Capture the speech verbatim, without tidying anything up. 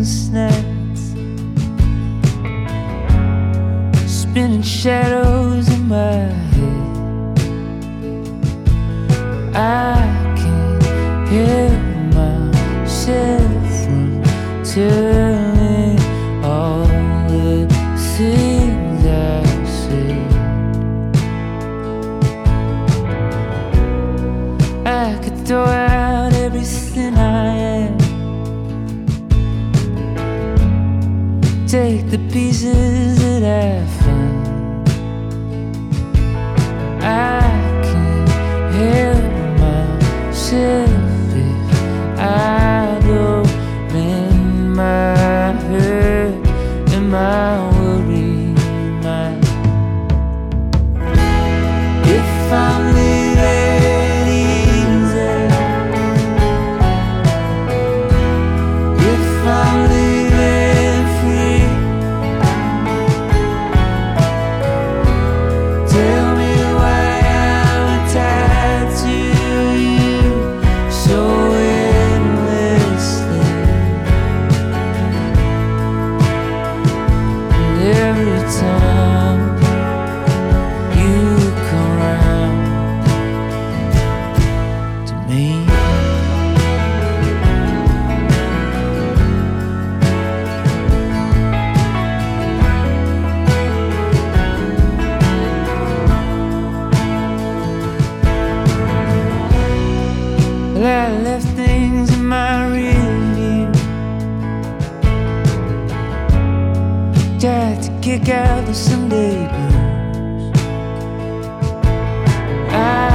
endless nights, spinning shadows in my head. I can't help myself from telling all the things I said. I could throw out everything I am, take the pieces that I find. I can't help myself if I don't lend my hurt and my worry mind. If I'm living easy, if I'm living free, tell me why I'm tied to you so endlessly. And every time you come round to me, well, I left things in my rear view, tried to kick out the Sunday blues. I